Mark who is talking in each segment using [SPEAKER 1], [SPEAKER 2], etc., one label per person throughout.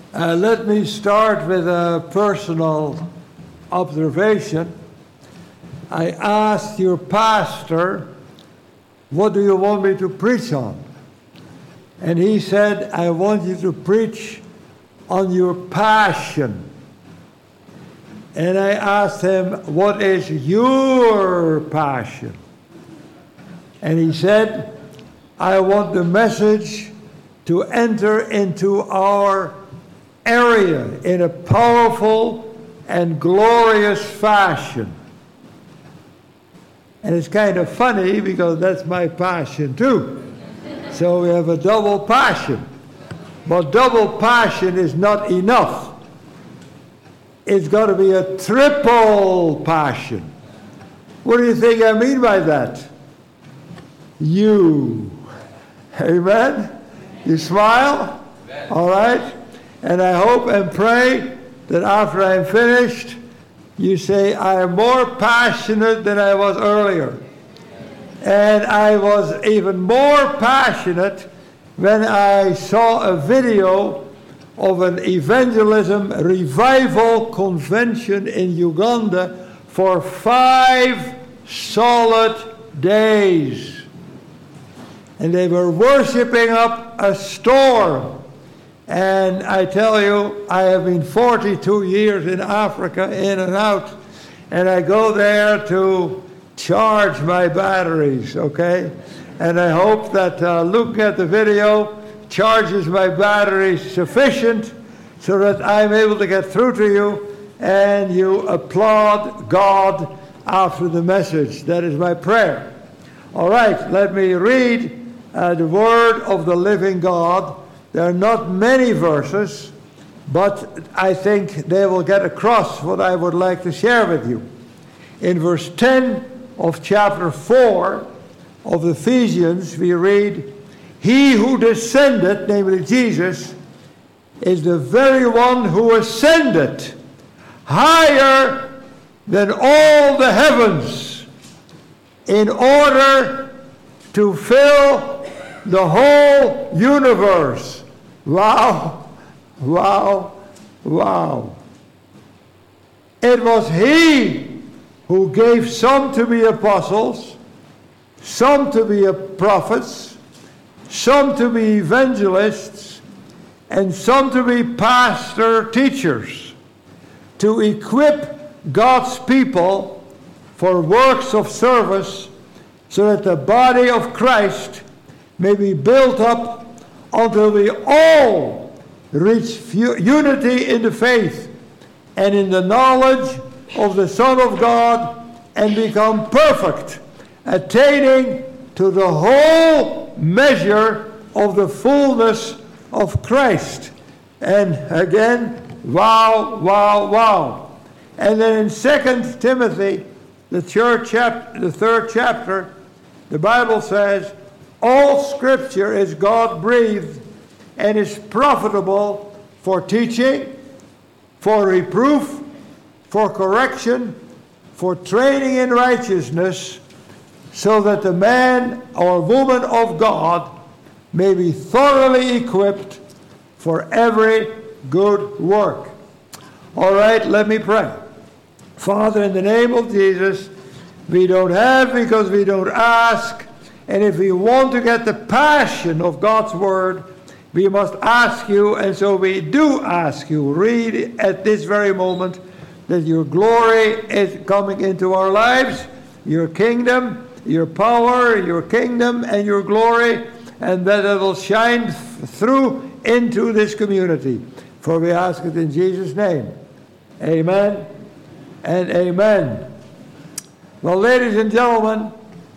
[SPEAKER 1] Let me start with a personal observation. I asked your pastor, what do you want me to preach on? And he said, I want you to preach on your passion. And I asked him, what is your passion? And he said, I want the message to enter into our area in a powerful and glorious fashion. And it's kind of funny because that's my passion too. So we have a double passion. But double passion is not enough. It's got to be a triple passion. What do you think I mean by that? You. Amen? You smile? All right? And I hope and pray that after I'm finished, you say, I am more passionate than I was earlier. And I was even more passionate when I saw a video of an evangelism revival convention in Uganda for 5 solid days. And they were worshiping up a storm. And I tell you, I have been 42 years in Africa, in and out, and I go there to charge my batteries, okay? And I hope that looking at the video charges my batteries sufficient so that I'm able to get through to you and you applaud God after the message. That is my prayer. All right, let me read the word of the living God. There are not many verses, but I think they will get across what I would like to share with you. In verse 10 of chapter 4 of Ephesians, we read, He who descended, namely Jesus, is the very one who ascended higher than all the heavens in order to fill the whole universe. Wow, wow, wow. It was He who gave some to be apostles, some to be prophets, some to be evangelists, and some to be pastor teachers, to equip God's people for works of service so that the body of Christ may be built up until we all reach unity in the faith and in the knowledge of the Son of God and become perfect, attaining to the whole measure of the fullness of Christ. And again, wow, wow, wow. And then in 2 Timothy, the 3rd chapter, the Bible says, all Scripture is God-breathed and is profitable for teaching, for reproof, for correction, for training in righteousness, so that the man or woman of God may be thoroughly equipped for every good work. All right, let me pray. Father, in the name of Jesus, we don't have because we don't ask. And if we want to get the passion of God's Word, we must ask you, and so we do ask you, read at this very moment, that your glory is coming into our lives, your kingdom, your power, your kingdom, and your glory, and that it will shine through into this community. For we ask it in Jesus' name. Amen and amen. Well, ladies and gentlemen,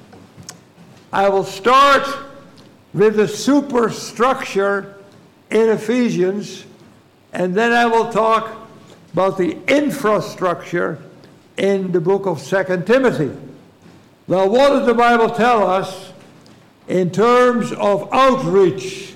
[SPEAKER 1] I will start with the superstructure in Ephesians, and then I will talk about the infrastructure in the book of 2 Timothy. Well, what does the Bible tell us in terms of outreach?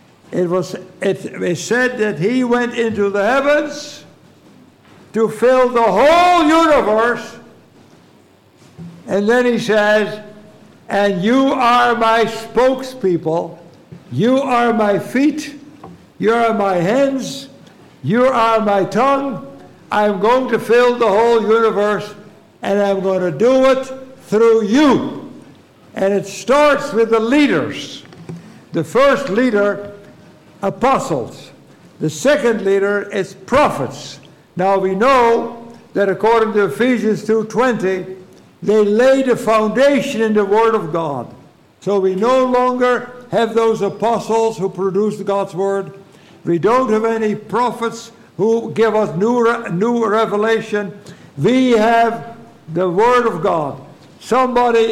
[SPEAKER 1] It said that he went into the heavens to fill the whole universe, and then he says, and you are my spokespeople, you are my feet, you are my hands, You are my tongue. I'm going to fill the whole universe, and I'm going to do it through you. And it starts with the leaders. The first leader, apostles. The second leader is prophets. Now we know that according to Ephesians 2:20, they laid a foundation in the Word of God. So we no longer have those apostles who produced God's Word. We don't have any prophets who give us new revelation. We have the Word of God. Somebody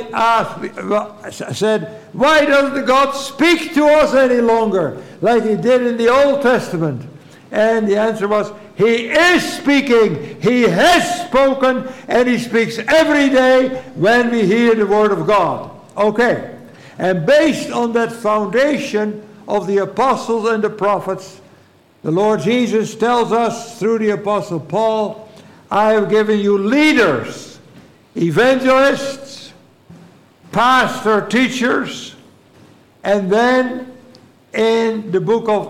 [SPEAKER 1] said, why doesn't God speak to us any longer like he did in the Old Testament? And the answer was, he is speaking, he has spoken, and he speaks every day when we hear the Word of God. Okay. And based on that foundation of the apostles and the prophets, the Lord Jesus tells us through the Apostle Paul, I have given you leaders, evangelists, pastor teachers, and then in the book of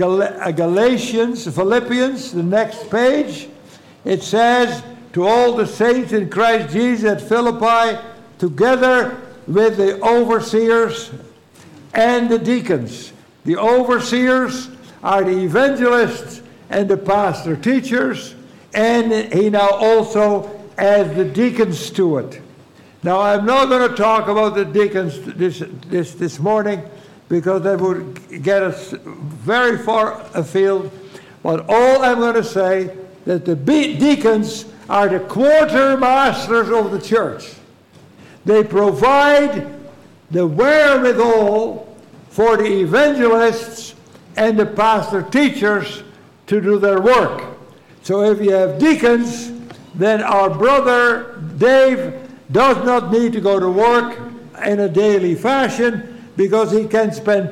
[SPEAKER 1] Philippians, the next page, it says, to all the saints in Christ Jesus at Philippi, together with the overseers and the deacons. The overseers are the evangelists and the pastor teachers, and he now also adds the deacons to it. Now I'm not going to talk about the deacons this morning, because that would get us very far afield. But all I'm going to say that the deacons are the quartermasters of the church. They provide the wherewithal for the evangelists and the pastor teachers to do their work. So if you have deacons, then our brother Dave does not need to go to work in a daily fashion, because he can spend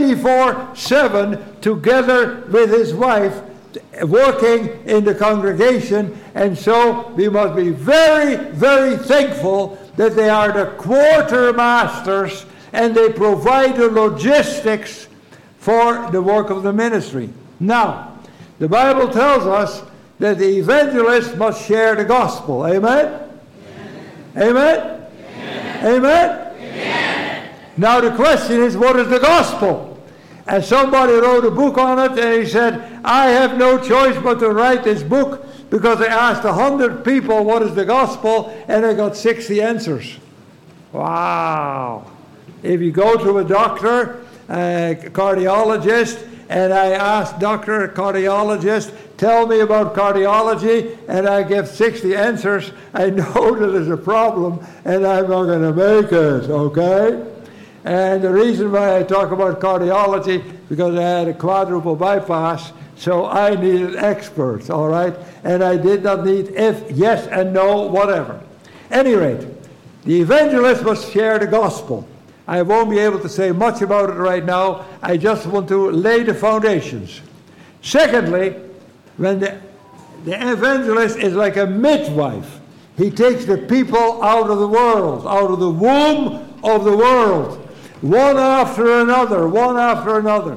[SPEAKER 1] 24/7 together with his wife working in the congregation. And so we must be very, very thankful that they are the quartermasters and they provide the logistics for the work of the ministry. Now, the Bible tells us that the evangelist must share the gospel. Amen? Amen? Amen? Amen? Now the question is, what is the gospel? And somebody wrote a book on it, and he said, I have no choice but to write this book, because I asked 100 people what is the gospel, and I got 60 answers. Wow. If you go to a doctor, a cardiologist, and I ask doctor, cardiologist, tell me about cardiology, and I give 60 answers, I know that there's a problem, and I'm not going to make it, okay? And the reason why I talk about cardiology, because I had a quadruple bypass, so I needed experts, all right? And I did not need if, yes, and no, whatever. At any rate, the evangelist must share the gospel. I won't be able to say much about it right now. I just want to lay the foundations. Secondly, when the evangelist is like a midwife, he takes the people out of the world, out of the womb of the world, one after another, one after another.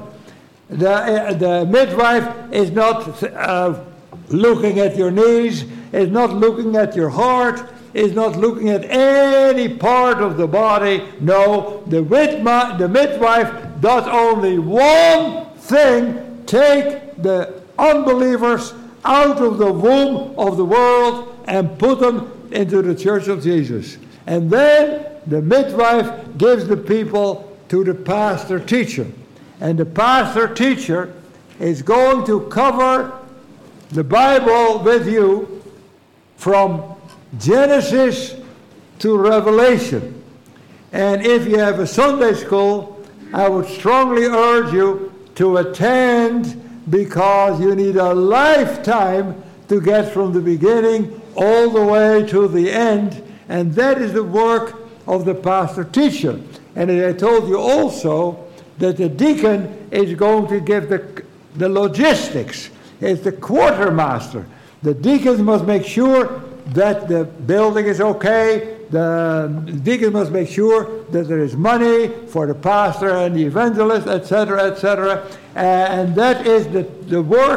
[SPEAKER 1] The midwife is not looking at your knees, is not looking at your heart, is not looking at any part of the body. No, the midwife does only one thing: take the unbelievers out of the womb of the world and put them into the church of Jesus. And then the midwife gives the people to the pastor teacher. And the pastor teacher is going to cover the Bible with you from Genesis to Revelation. And if you have a Sunday school, I would strongly urge you to attend, because you need a lifetime to get from the beginning all the way to the end. And that is the work of the pastor teacher. And I told you also that the deacon is going to give the logistics. It's the quartermaster. The deacons must make sure that the building is okay. The deacon must make sure that there is money for the pastor and the evangelist, etc., etc. And that is the work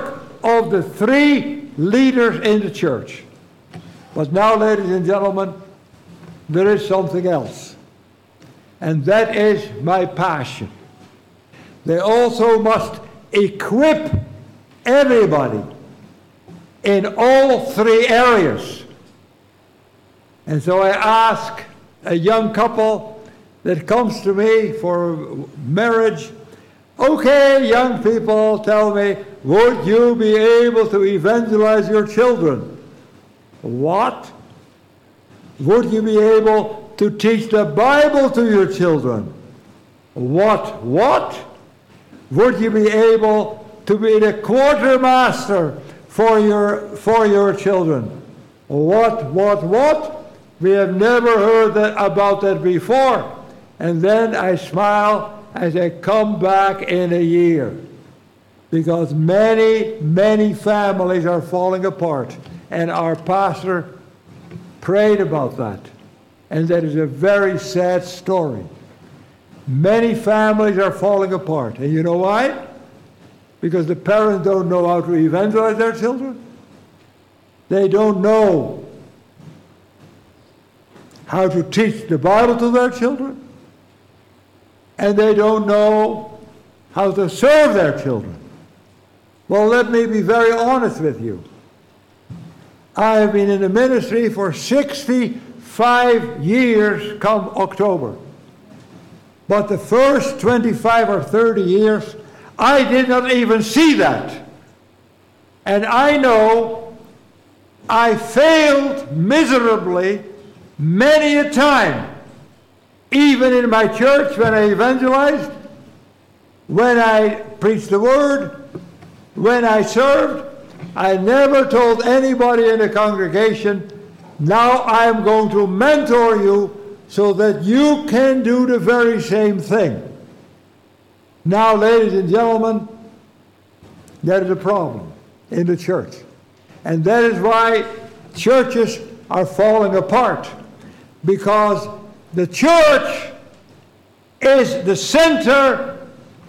[SPEAKER 1] of the 3 leaders in the church. But now, ladies and gentlemen, there is something else. And that is my passion. They also must equip everybody in all 3 areas. And so I ask a young couple that comes to me for marriage, okay, young people, tell me, would you be able to evangelize your children? What? Would you be able to teach the Bible to your children? What? Would you be able to be the quartermaster for your children? What? We have never heard about that before. And then I smile as I come back in a year. Because many families are falling apart. And our pastor prayed about that. And that is a very sad story. Many families are falling apart. And you know why? Because the parents don't know how to evangelize their children. They don't know how to teach the Bible to their children. And they don't know how to serve their children. Well, let me be very honest with you. I have been in the ministry for 65 years come October. But the first 25 or 30 years, I did not even see that. And I know I failed miserably many a time. Even in my church when I evangelized, when I preached the word, when I served, I never told anybody in the congregation, now I'm going to mentor you so that you can do the very same thing. Now, ladies and gentlemen, that is a problem in the church. And that is why churches are falling apart. Because the church is the center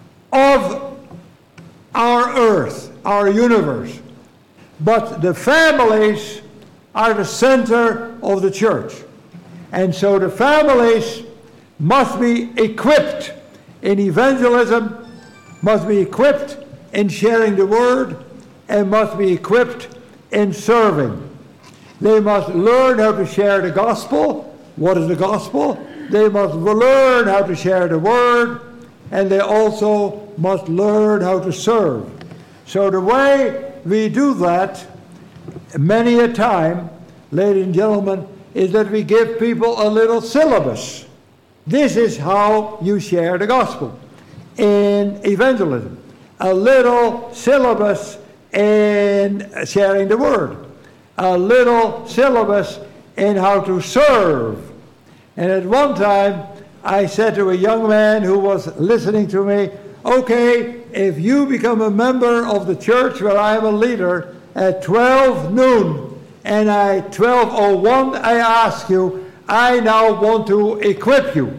[SPEAKER 1] of our earth, our universe. But the families are the center of the church. And so the families must be equipped in evangelism, must be equipped in sharing the word, and must be equipped in serving. They must learn how to share the gospel. What is the gospel? They must learn how to share the word, and they also must learn how to serve. So the way we do that, many a time, ladies and gentlemen, is that we give people a little syllabus. This is how you share the gospel in evangelism. A little syllabus in sharing the word. A little syllabus in how to serve. And at one time, I said to a young man who was listening to me, okay, if you become a member of the church where I am a leader at 12 noon, and at 12:01 I ask you, I now want to equip you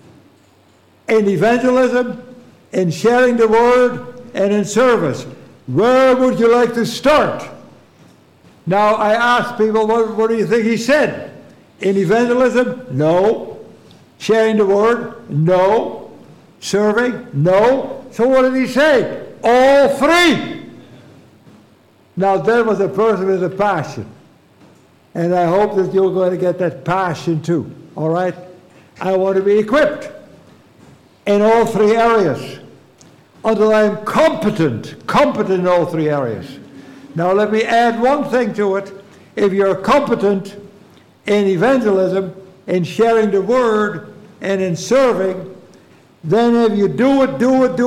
[SPEAKER 1] in evangelism, in sharing the word, and in service. Where would you like to start? Now I asked people, what do you think he said? In evangelism? No. Sharing the word? No. Serving? No. So what did he say? All 3. Now there was a person with a passion. And I hope that you're going to get that passion too. All right? I want to be equipped in all 3 areas until I'm competent in all 3 areas. Now let me add one thing to it. If you're competent in evangelism, in sharing the word, and in serving, then if you do it,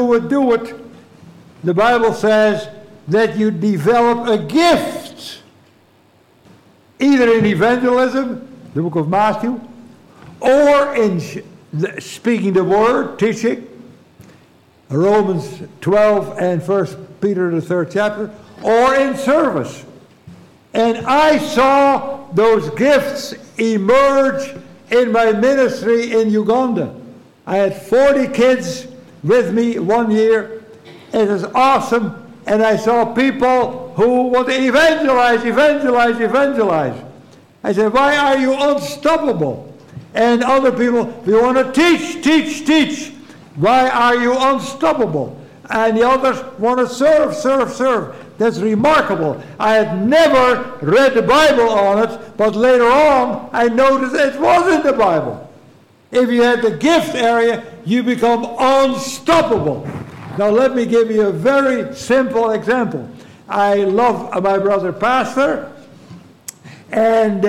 [SPEAKER 1] the Bible says that you develop a gift, either in evangelism, the book of Matthew, or in speaking the word, teaching, Romans 12 and 1 Peter the 3rd chapter, or in service. And I saw those gifts emerge in my ministry in Uganda. I had 40 kids with me one year. It was awesome and I saw people who want to evangelize. I said, why are you unstoppable? And other people, we want to teach. Why are you unstoppable? And the others want to serve. That's remarkable. I had never read the Bible on it, but later on I noticed it was in the Bible. If you had the gift area, you become unstoppable. Now let me give you a very simple example. I love my brother pastor, and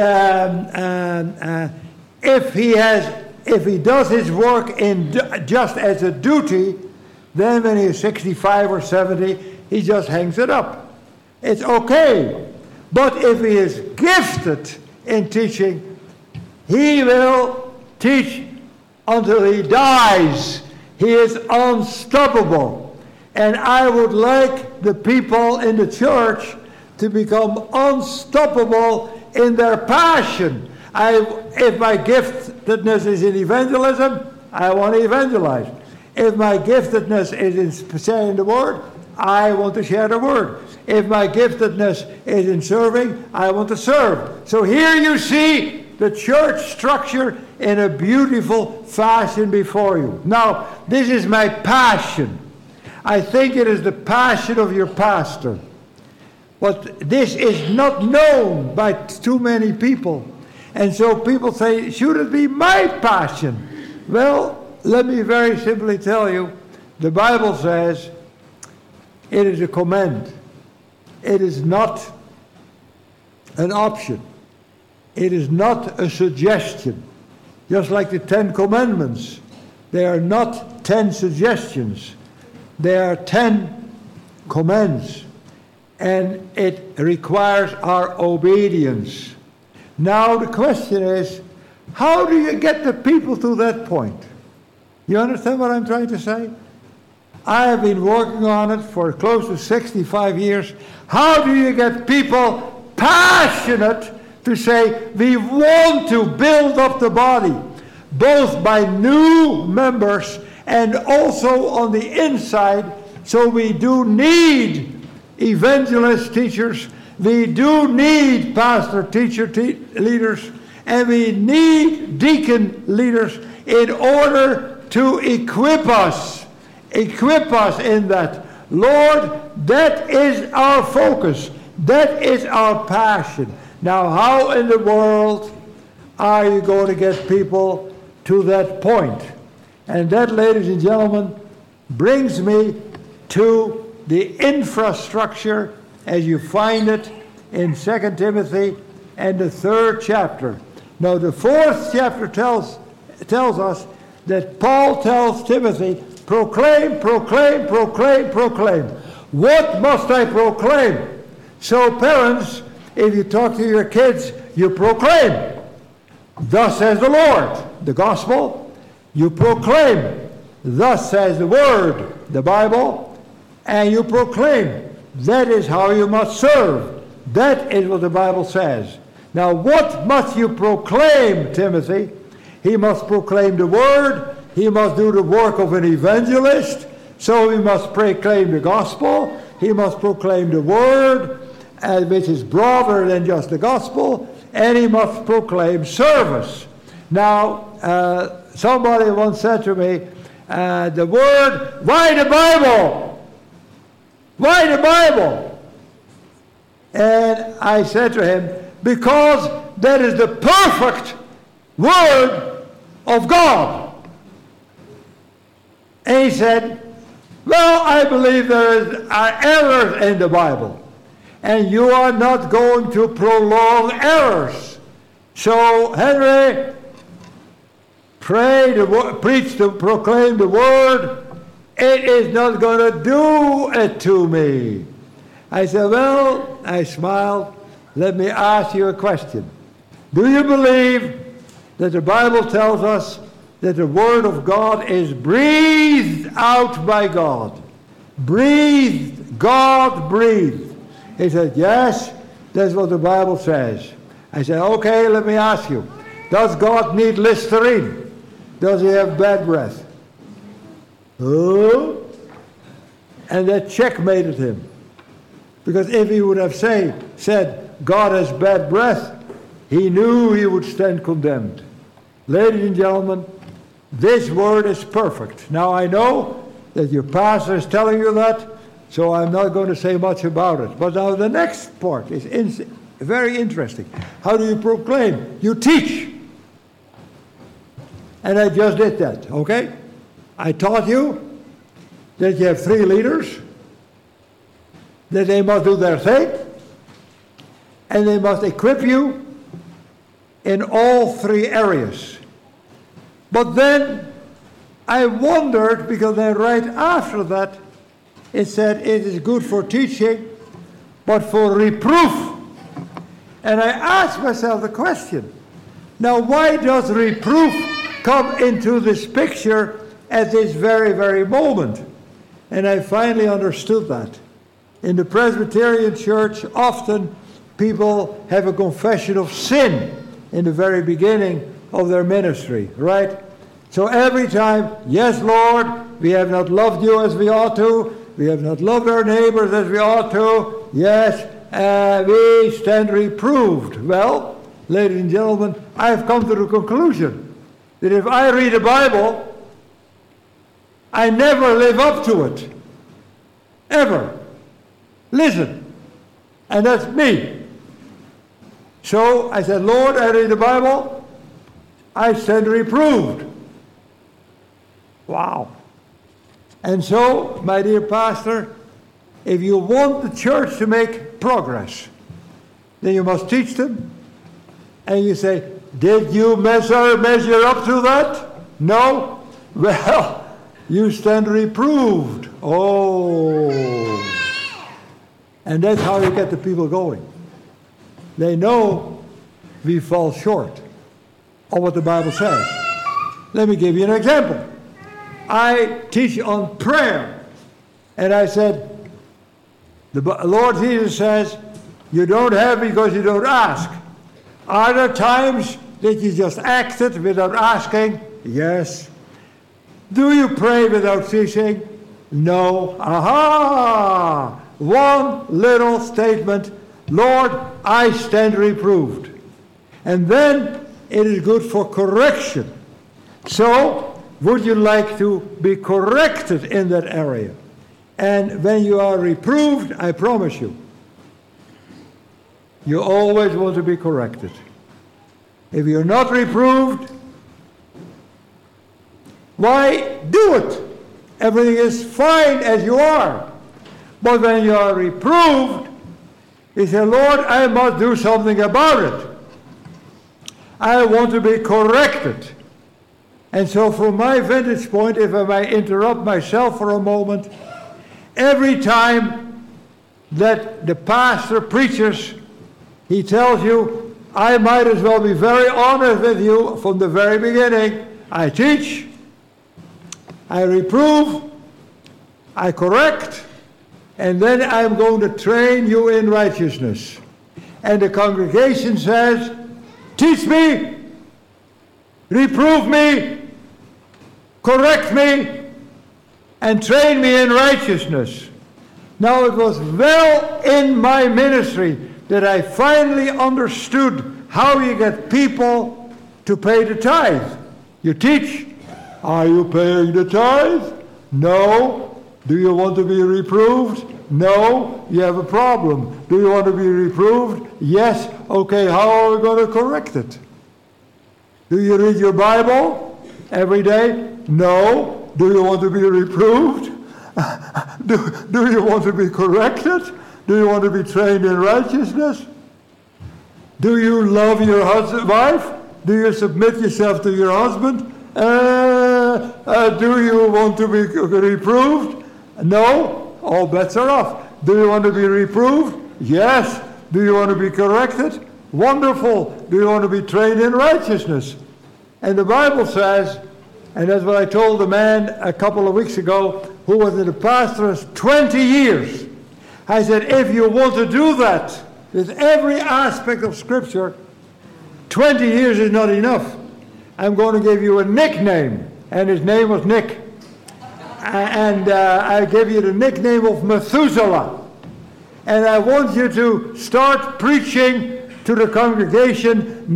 [SPEAKER 1] if he does his work just as a duty, then when he's 65 or 70, he just hangs it up. It's okay. But if he is gifted in teaching, he will teach until he dies. He is unstoppable. And I would like the people in the church to become unstoppable in their passion. If my giftedness is in evangelism, I want to evangelize. If my giftedness is in sharing the word, I want to share the word. If my giftedness is in serving, I want to serve. So here you see the church structure in a beautiful fashion before you. Now, this is my passion. I think it is the passion of your pastor. But this is not known by too many people. And so people say, should it be my passion? Well, let me very simply tell you, the Bible says it is a command. It is not an option. It is not a suggestion. Just like the 10 Commandments. They are not 10 suggestions. They are 10 commands. And it requires our obedience. Now the question is, how do you get the people to that point? You understand what I'm trying to say? I have been working on it for close to 65 years. How do you get people passionate to say, we want to build up the body, both by new members and also on the inside? So we do need evangelist teachers, we do need pastor teacher leaders, and we need deacon leaders in order to equip us in that. Lord, that is our focus. That is our passion. Now, how in the world are you going to get people to that point? And that, ladies and gentlemen, brings me to the infrastructure as you find it in 2 Timothy and the 3rd chapter. Now, the 4th chapter tells us that Paul tells Timothy, proclaim. What must I proclaim? So parents, if you talk to your kids, you proclaim. Thus says the Lord, the gospel. You proclaim. Thus says the word, the Bible. And you proclaim. That is how you must serve. That is what the Bible says. Now what must you proclaim, Timothy? He must proclaim the word. He must do the work of an evangelist. So he must proclaim the gospel. He must proclaim the word, which is broader than just the gospel. And he must proclaim service. Now, somebody once said to me, the word, why the Bible? Why the Bible? And I said to him, because that is the perfect word of God. And he said, well, I believe there are errors in the Bible. And you are not going to prolong errors. So, Henry, proclaim the word. It is not going to do it to me. I said, well, I smiled. Let me ask you a question. Do you believe that the Bible tells us that the Word of God is breathed out by God? Breathed. God breathed. He said, yes, that's what the Bible says. I said, okay, let me ask you. Does God need Listerine? Does he have bad breath? Oh? And that checkmated him. Because if he would have said, God has bad breath, he knew he would stand condemned. Ladies and gentlemen, this word is perfect. Now I know that your pastor is telling you that, so I'm not going to say much about it. But now the next part is very interesting. How do you proclaim? You teach. And I just did that, okay? I taught you that you have 3 leaders, that they must do their thing, and they must equip you in all 3 areas. But then I wondered, because then right after that, it said it is good for teaching, but for reproof. And I asked myself the question, now why does reproof come into this picture at this very, very moment? And I finally understood that. In the Presbyterian Church, often people have a confession of sin in the very beginning of their ministry, right? So every time, yes, Lord, we have not loved you as we ought to. We have not loved our neighbors as we ought to. Yes, we stand reproved. Well, ladies and gentlemen, I have come to the conclusion that if I read the Bible, I never live up to it. Ever. Listen. And that's me. So I said, Lord, I read the Bible, I stand reproved. Wow. And so, my dear pastor, if you want the church to make progress, then you must teach them. And you say, did you measure up to that? No? Well, you stand reproved. Oh. And that's how you get the people going. They know we fall short of what the Bible says. Let me give you an example. I teach on prayer. And I said, the Lord Jesus says, you don't have because you don't ask. Are there times that you just acted without asking? Yes. Do you pray without ceasing? No. Aha! One little statement, Lord, I stand reproved. And then it is good for correction. So, would you like to be corrected in that area? And when you are reproved, I promise you, you always want to be corrected. If you're not reproved, why do it? Everything is fine as you are. But when you are reproved, you say, Lord, I must do something about it. I want to be corrected. And so from my vantage point, if I may interrupt myself for a moment, every time that the pastor preaches, he tells you, I might as well be very honest with you from the very beginning. I teach, I reprove, I correct, and then I'm going to train you in righteousness. And the congregation says, teach me, reprove me, correct me, and train me in righteousness. Now it was well in my ministry that I finally understood how you get people to pay the tithe. You teach. Are you paying the tithe? No. Do you want to be reproved? No. You have a problem. Do you want to be reproved? Yes. Okay, how are we going to correct it? Do you read your Bible every day? No. Do you want to be reproved? Do you want to be corrected? Do you want to be trained in righteousness? Do you love your wife? Do you submit yourself to your husband? Do you want to be reproved? No. All bets are off. Do you want to be reproved? Yes. Do you want to be corrected? Wonderful. Do you want to be trained in righteousness? And the Bible says, and that's what I told the man a couple of weeks ago who was in the pastorate 20 years. I said, if you want to do that with every aspect of Scripture, 20 years is not enough. I'm going to give you a nickname. And his name was Nick. And I gave you the nickname of Methuselah. And I want you to start preaching to the congregation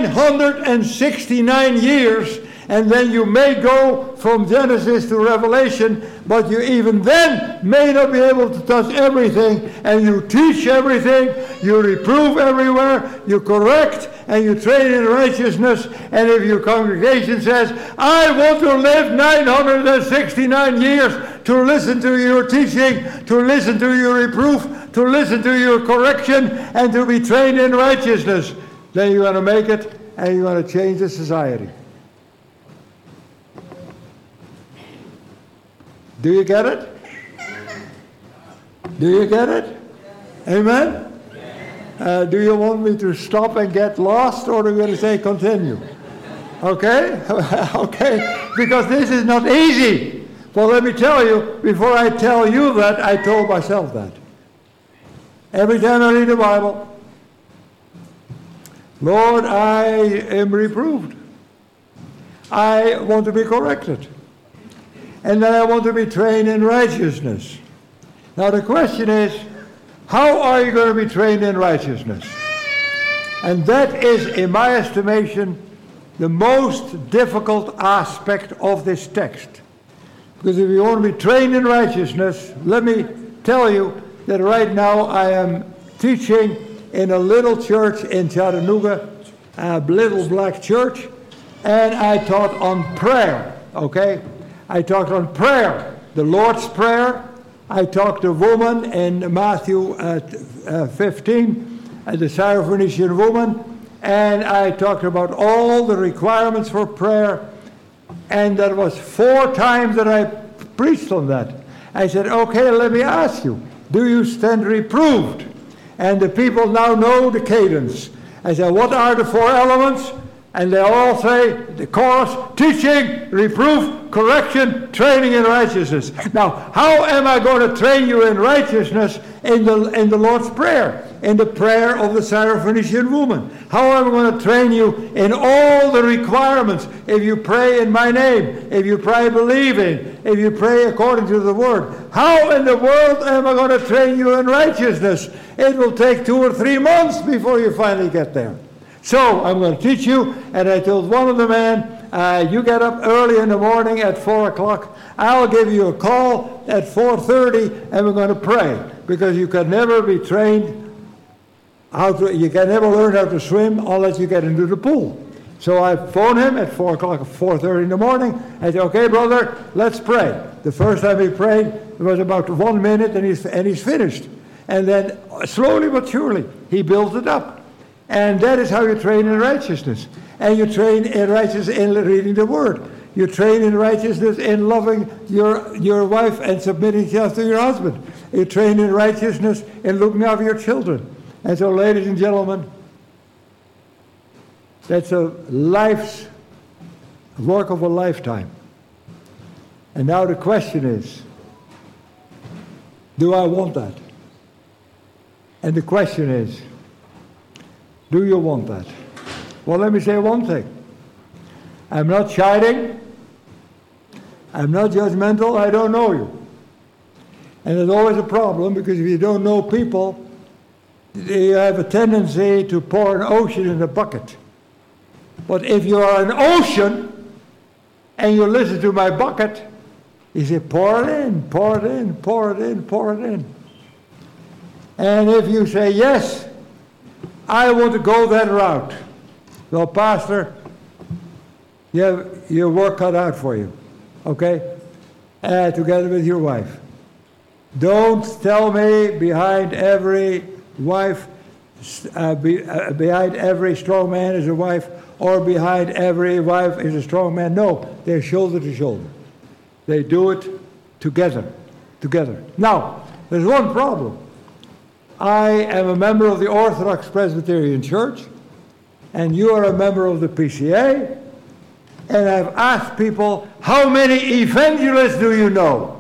[SPEAKER 1] 969 years, and then you may go from Genesis to Revelation, but you even then may not be able to touch everything, and you teach everything, you reprove everywhere, you correct, and you train in righteousness. And if your congregation says, I want to live 969 years to listen to your teaching, to listen to your reproof, to listen to your correction, and to be trained in righteousness, then you're going to make it, and you're going to change the society. Do you get it? Do you get it? Amen? Do you want me to stop and get lost, or are you going to say continue? Okay? Okay? Because this is not easy. Well, let me tell you, before I tell you that, I told myself that. Every time I read the Bible, Lord, I am reproved. I want to be corrected. And then I want to be trained in righteousness. Now the question is, how are you going to be trained in righteousness? And that is, in my estimation, the most difficult aspect of this text. Because if you want to be trained in righteousness, let me tell you that right now I am teaching in a little church in Chattanooga, a little black church, and I taught on prayer, okay? I talked on prayer, the Lord's Prayer. I talked to a woman in Matthew 15, the Syrophoenician woman, and I talked about all the requirements for prayer, and that was 4 times that I preached on that. I said, okay, let me ask you, do you stand reproved? And the people now know the cadence. I said, what are the 4 elements? And they all say, the chorus, teaching, reproof, correction, training in righteousness. Now, how am I going to train you in righteousness in the Lord's Prayer, in the prayer of the Syrophoenician woman? How am I going to train you in all the requirements? If you pray in my name, if you pray believing, if you pray according to the word, how in the world am I going to train you in righteousness? It will take 2 or 3 months before you finally get there. So I'm going to teach you, and I told one of the men, you get up early in the morning at 4 o'clock. I'll give you a call at 4:30, and we're going to pray, because you can never be trained you can never learn how to swim unless you get into the pool. So I phoned him at 4 o'clock, 4:30 in the morning. I said, okay, brother, let's pray. The first time he prayed, it was about 1 minute, and he's finished. And then slowly but surely, he built it up. And that is how you train in righteousness. And you train in righteousness in reading the Word. You train in righteousness in loving your wife and submitting yourself to your husband. You train in righteousness in looking after your children. And so, ladies and gentlemen, that's a work of a lifetime. And now the question is, do I want that? And the question is, do you want that? Well, let me say one thing. I'm not chiding. I'm not judgmental. I don't know you. And there's always a problem, because if you don't know people, you have a tendency to pour an ocean in a bucket. But if you are an ocean and you listen to my bucket, you say, pour it in, pour it in, pour it in, pour it in. And if you say, yes, I want to go that route. Well, Pastor, you have your work cut out for you, okay? Together with your wife. Don't tell me behind every wife, behind every strong man is a wife, or behind every wife is a strong man. No, they're shoulder to shoulder. They do it together. Now, there's one problem. I am a member of the Orthodox Presbyterian Church, and you are a member of the PCA, and I've asked people, how many evangelists do you know?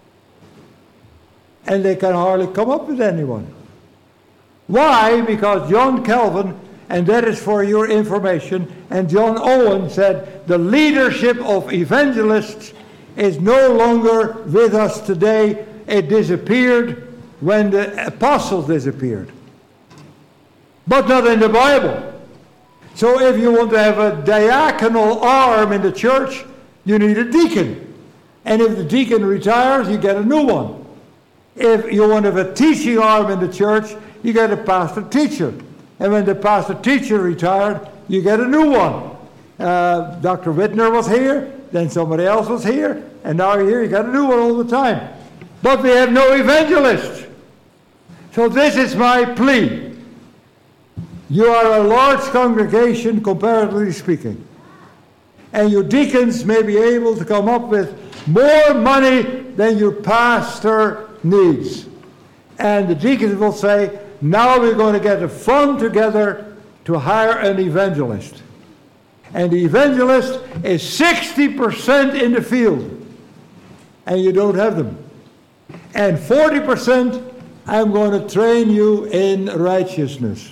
[SPEAKER 1] And they can hardly come up with anyone. Why? Because John Calvin, and that is for your information, and John Owen said, the leadership of evangelists is no longer with us today. It disappeared when the apostles disappeared. But not in the Bible. So if you want to have a diaconal arm in the church, you need a deacon. And if the deacon retires, you get a new one. If you want to have a teaching arm in the church, you get a pastor-teacher. And when the pastor-teacher retired, you get a new one. Dr. Whitner was here, then somebody else was here, and now you're here, you got a new one all the time. But we have no evangelist. So this is my plea. You are a large congregation, comparatively speaking. And your deacons may be able to come up with more money than your pastor needs. And the deacons will say, now we're going to get a fund together to hire an evangelist. And the evangelist is 60% in the field. And you don't have them. And 40%, I'm going to train you in righteousness.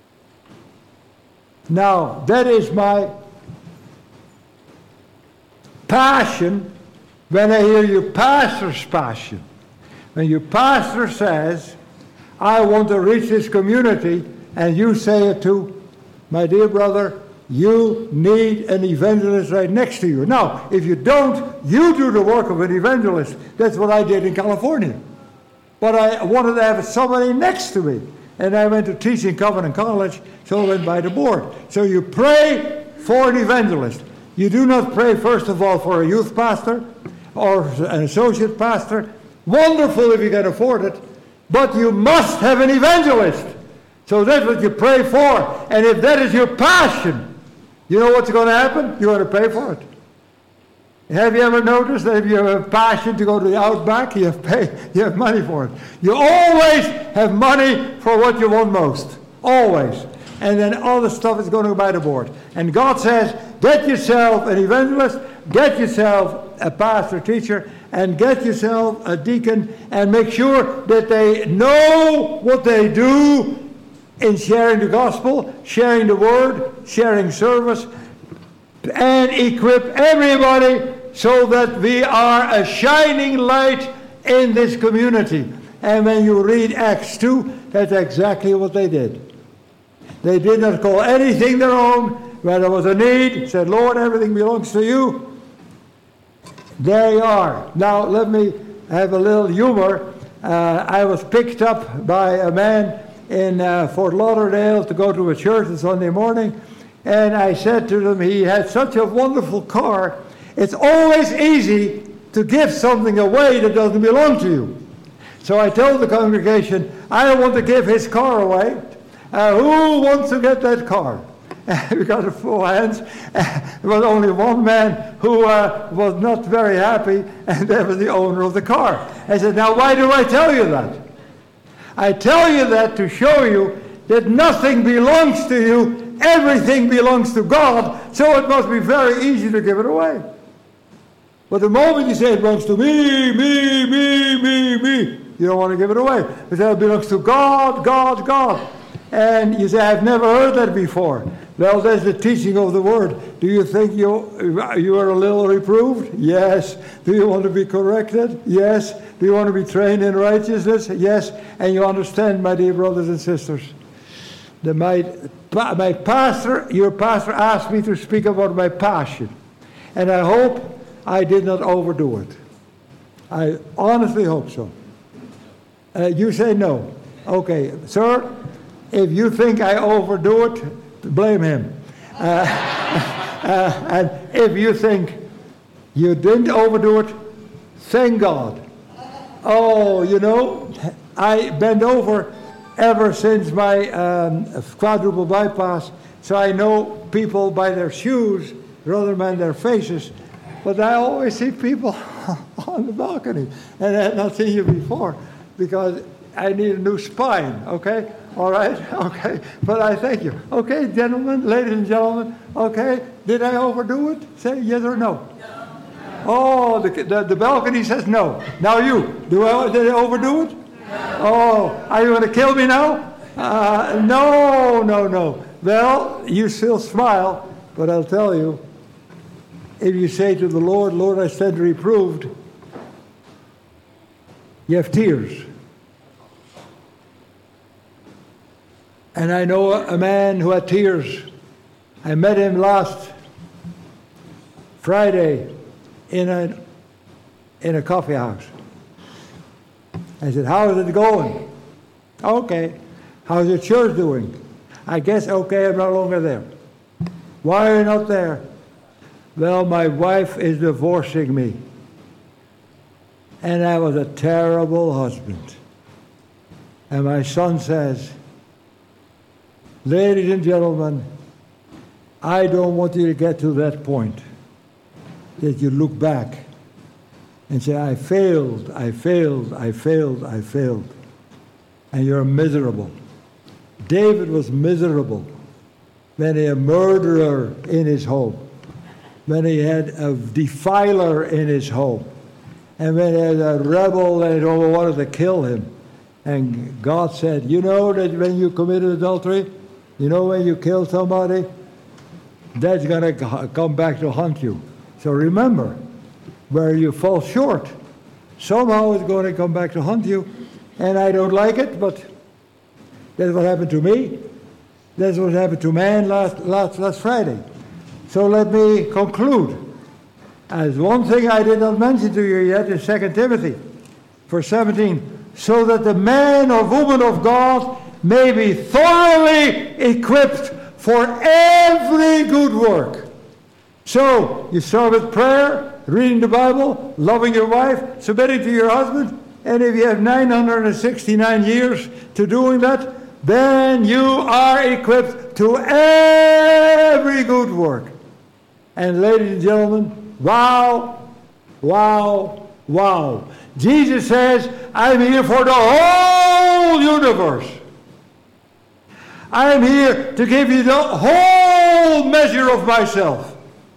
[SPEAKER 1] Now, that is my passion when I hear your pastor's passion. When your pastor says, I want to reach this community, and you say it too, my dear brother, you need an evangelist right next to you. Now, if you don't, you do the work of an evangelist. That's what I did in California. But I wanted to have somebody next to me. And I went to teach in Covenant College, so I went by the board. So you pray for an evangelist. You do not pray, first of all, for a youth pastor or an associate pastor. Wonderful if you can afford it. But you must have an evangelist. So that's what you pray for. And if that is your passion, you know what's going to happen? You're going to pay for it. Have you ever noticed that if you have a passion to go to the Outback, you have money for it. You always have money for what you want most. Always. And then all the stuff is going to go by the board. And God says, get yourself an evangelist, get yourself a pastor, teacher, and get yourself a deacon, and make sure that they know what they do in sharing the gospel, sharing the word, sharing service, and equip everybody so that we are a shining light in this community. And when you read Acts 2, that's exactly what they did. They did not call anything their own. When there was a need, said, Lord, everything belongs to you. There you are. Now, let me have a little humor. I was picked up by a man in Fort Lauderdale to go to a church on Sunday morning. And I said to them, he had such a wonderful car. It's always easy to give something away that doesn't belong to you. So I told the congregation, I don't want to give his car away. Who wants to get that car? We got a full hands. There was only one man who was not very happy, and that was the owner of the car. I said, now why do I tell you that? I tell you that to show you that nothing belongs to you, everything belongs to God, so it must be very easy to give it away. But the moment you say it belongs to me, you don't want to give it away. You say it belongs to God, God, God. And you say, I've never heard that before. Well, that's the teaching of the word. Do you think you are a little reproved? Yes. Do you want to be corrected? Yes. Do you want to be trained in righteousness? Yes. And you understand, my dear brothers and sisters, that my pastor, your pastor, asked me to speak about my passion. And I hope I did not overdo it. I honestly hope so. You say no. Okay, sir, if you think I overdo it, blame him. And if you think you didn't overdo it, thank God. Oh, you know, I bend over ever since my quadruple bypass, so I know people by their shoes rather than their faces. But I always see people on the balcony, and I had not seen you before because I need a new spine, okay? All right, okay, but I thank you. Okay, gentlemen, ladies and gentlemen, okay, did I overdo it? Say yes or no. No. Oh, the balcony says no. Now you, did I overdo it? No. Oh, are you going to kill me now? No. Well, you still smile, but I'll tell you, if you say to the Lord, Lord, I stand reproved, you have tears. And I know a man who had tears. I met him last Friday in a coffee house. I said, how is it going? Okay. How's your church doing? I guess okay, I'm no longer there. Why are you not there? Well, my wife is divorcing me. And I was a terrible husband. And my son says, ladies and gentlemen, I don't want you to get to that point that you look back and say, I failed, I failed, I failed, I failed. And you're miserable. David was miserable when he had a murderer in his home, when he had a defiler in his home, and when he had a rebel that wanted to kill him. And God said, you know that when you committed adultery, you know when you kill somebody, that's going to come back to haunt you. So remember, where you fall short, somehow it's going to come back to haunt you. And I don't like it, but that's what happened to me. That's what happened to man last Friday. So let me conclude. As one thing I did not mention to you yet is 2 Timothy, verse 17. So that the man or woman of God may be thoroughly equipped for every good work. So, you start with prayer, reading the Bible, loving your wife, submitting to your husband, and if you have 969 years to doing that, then you are equipped to every good work. And ladies and gentlemen, wow, wow, wow. Jesus says, I'm here for the whole universe. I'm here to give you the whole measure of myself.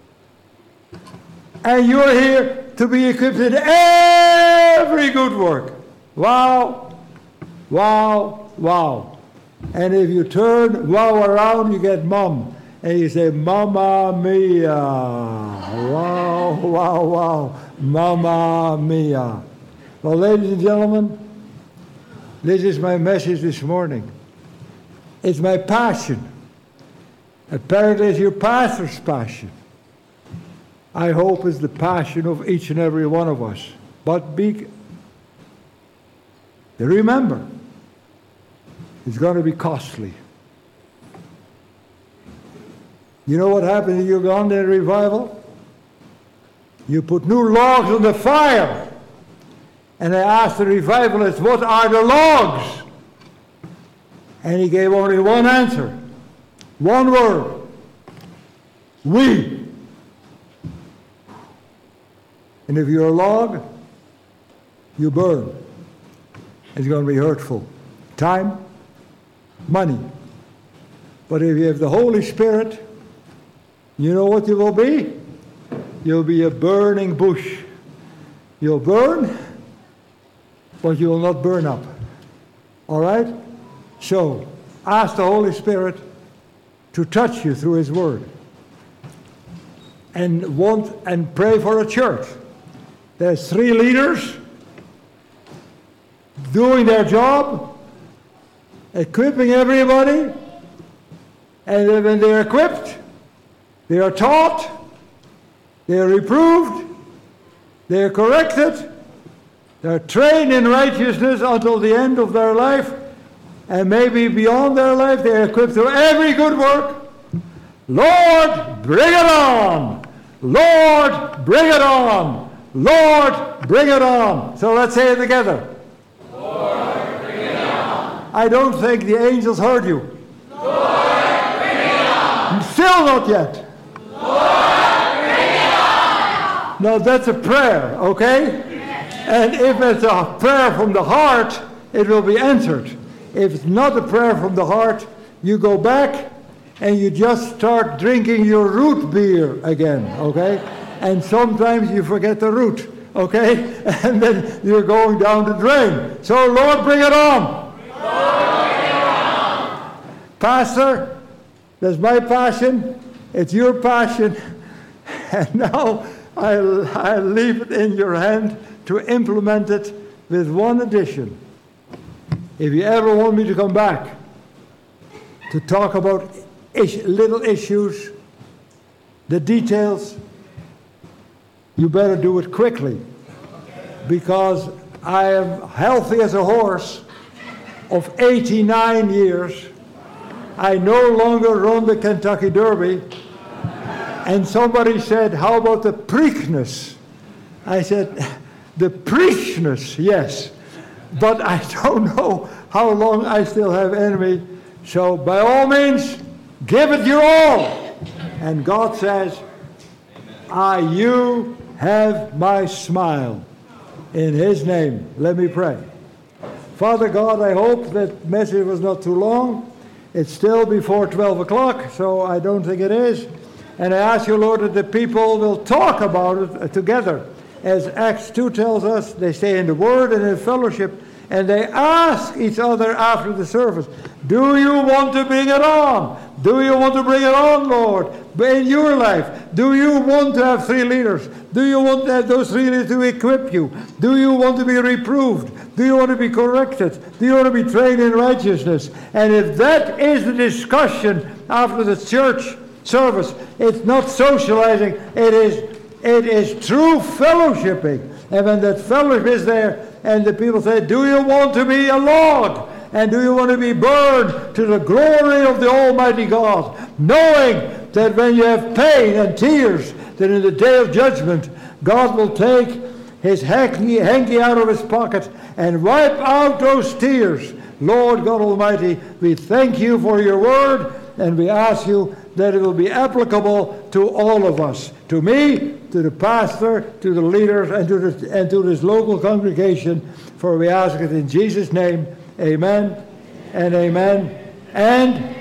[SPEAKER 1] And you're here to be equipped in every good work. Wow, wow, wow. And if you turn wow around, you get mom. And you say, Mamma Mia. Wow, wow, wow. Mamma Mia. Well, ladies and gentlemen, this is my message this morning. It's my passion. Apparently it's your pastor's passion. I hope it's the passion of each and every one of us. But remember, it's going to be costly. You know what happened in Ugandan revival? You put new logs on the fire. And I asked the revivalist, what are the logs? And he gave only one answer. One word. We. And if you're a log, you burn. It's going to be hurtful. Time, money. But if you have the Holy Spirit, you know what you will be? You'll be a burning bush. You'll burn, but you will not burn up. All right? So, ask the Holy Spirit to touch you through His Word. And pray for a church. There's 3 leaders doing their job, equipping everybody, and then when they're equipped, they are taught, they are reproved, they are corrected, they are trained in righteousness until the end of their life, and maybe beyond their life, they are equipped to every good work. Lord, bring it on! Lord, bring it on! Lord, bring it on! So let's say it together.
[SPEAKER 2] Lord, bring it on!
[SPEAKER 1] I don't think the angels heard you.
[SPEAKER 2] Lord, bring it on!
[SPEAKER 1] Still not yet.
[SPEAKER 2] Lord, bring it on!
[SPEAKER 1] No, that's a prayer, okay? And if it's a prayer from the heart, it will be answered. If it's not a prayer from the heart, you go back and you just start drinking your root beer again, okay? And sometimes you forget the root, okay? And then you're going down the drain. So, Lord, bring it on.
[SPEAKER 2] Lord, bring it on.
[SPEAKER 1] Pastor, that's my passion. It's your passion. And now I leave it in your hand to implement it with one addition. If you ever want me to come back, to talk about little issues, the details, you better do it quickly, because I am healthy as a horse of 89 years. I no longer run the Kentucky Derby. And somebody said, how about the Preakness? I said, the Preakness, yes. But I don't know how long I still have in me. So by all means, give it your all. And God says, you have my smile. In his name, let me pray. Father God, I hope that message was not too long. It's still before 12 o'clock, so I don't think it is. And I ask you, Lord, that the people will talk about it together. As Acts 2 tells us, they stay in the Word and in fellowship, and they ask each other after the service, do you want to bring it on? Do you want to bring it on, Lord, in your life? Do you want to have 3 leaders? Do you want those 3 leaders to equip you? Do you want to be reproved? Do you want to be corrected? Do you want to be trained in righteousness? And if that is the discussion after the church service, it's not socializing, it is true fellowshipping. And when that fellowship is there, and the people say, do you want to be a log? And do you want to be burned to the glory of the Almighty God? Knowing that when you have pain and tears, that in the day of judgment, God will take his hanky out of his pocket and wipe out those tears. Lord God Almighty, we thank you for your word, and we ask you that it will be applicable to all of us, to me, to the pastor, to the leaders, and to this local congregation, for we ask it in Jesus' name. Amen and amen and